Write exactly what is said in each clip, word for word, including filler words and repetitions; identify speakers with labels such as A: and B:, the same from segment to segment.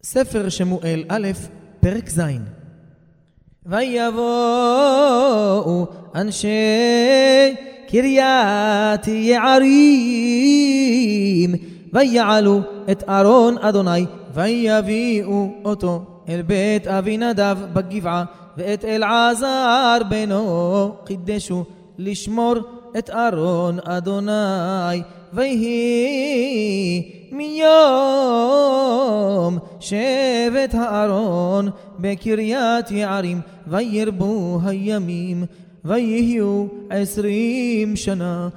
A: ספר שמואל א', פרק ז'. ויבואו אנשי קריית יערים ויעלו את ארון אדוני ויביאו אותו אל בית אבינדב בגבעה, ואת אלעזר בנו קידשו לשמור את ארון אדוני. ויהי מיום שבט הארון בקריית יערים וירבו הימים ויהיו עשרים שנה,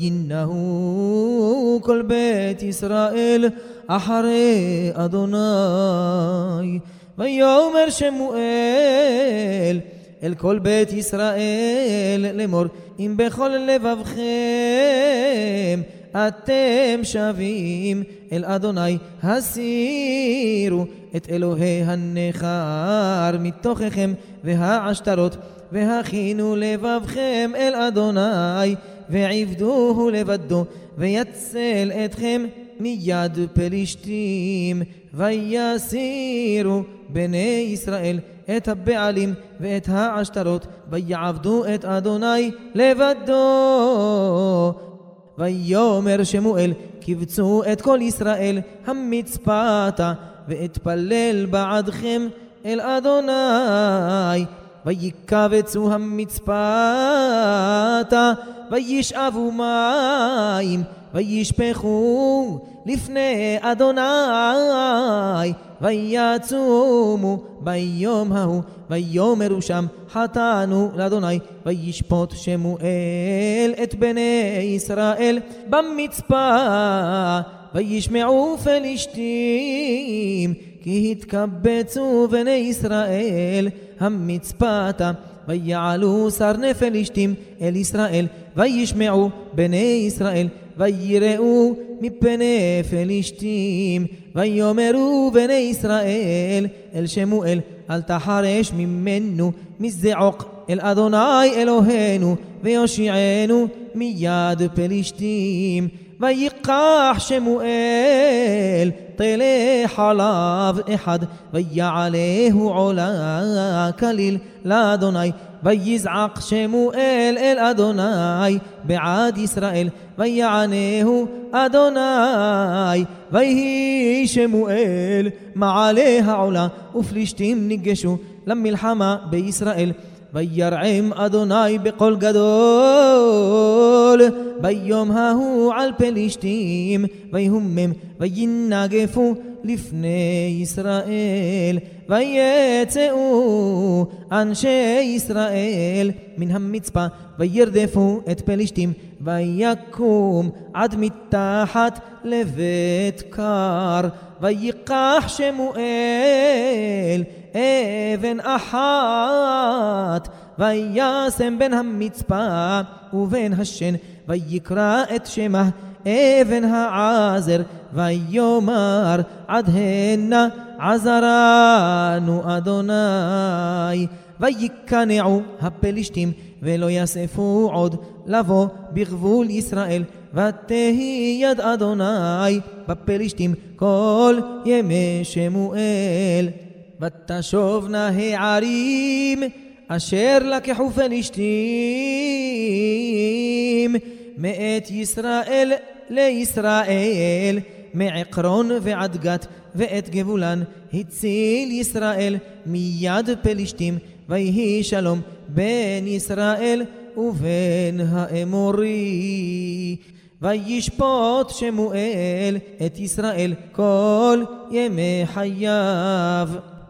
A: וינהו כל בית ישראל אחרי אדוני. ויאמר שמואל אל כל בית ישראל לאמור, אם בכל לבבכם אתם שבים אל אדוני, הסירו את אלוהי הנכר מתוככם והעשתרות, והכינו לבבכם אל אדוני, ועבדוהו לבדו, ויצל אתכם מיד פלישתים. ויסירו בני ישראל את הבעלים ואת העשתרות, ויעבדו את אדוני לבדו. ויאמר שמואל, קבצו את כל ישראל המצפתה, ואתפלל בעדכם אל אדוני. ויקבצו המצפתה, וישאבו מים, וישפכו לפני אדוני, ויצומו ביום ההוא, ויאמרו שם, חטאנו לאדוני. וישפוט שמואל את בני ישראל במצפה, וישמעו פלישתים כי התקבצו בני ישראל המצפתה. ויעלו שרני פלישתים אל ישראל, וישמעו בני ישראל, ויראו מפני פלישתים. ויאמרו בני ישראל אל שמואל, אל תחרש ממנו מזעוק אל אדוני אלוהינו, ויושיענו מיד פלישתים. ויקח שמואל תלי חלב אחד, ויעלהו עולה כליל לאדוני. ויזעק שמואל אל אדוני בעד ישראל, ויענהו אדוני. ויהי שמואל מעלה העולה, ופלישתים ניגשו למלחמה בישראל. וירעם אדוני בקול גדול ביום ההוא על פלישתים, ויהומם וינגפו לפני ישראל. ויצאו אנשי ישראל מן המצפה, וירדפו את פלישתים, ויקום עד מתחת לבית קר. ויקח שמואל אבן אחת, וישם בין המצפה ובין השן, ויקרא את שמה אבן העזר, ויאמר עד הנה עזרנו אדוני. ויקנעו הפלישתים ולא יאספו עוד לבוא בגבול ישראל, ותהי יד אדוני בפלישתים כל ימי שמואל. ותשובנה הערים אשר לקחו פלישתים מאת ישראל לישראל, מעקרון ועד גת, ואת גבולן הציל ישראל מיד פלישתים. ויהי שלום בין ישראל ובין האמורי. וישפוט שמואל את ישראל כל ימי חייו.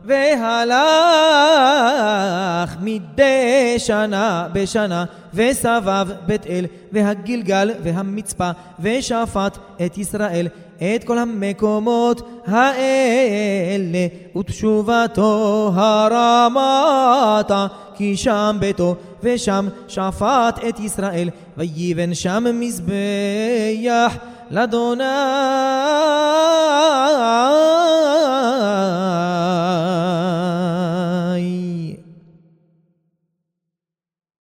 A: והלך מדי שנה בשנה, וסבב בית אל והגלגל והמצפה, ושפט את ישראל את כל המקומות האלה, ותשובתו הרמתה, כי שם ביתו ושם שפט את ישראל. ויבן שם מזבח לאדוני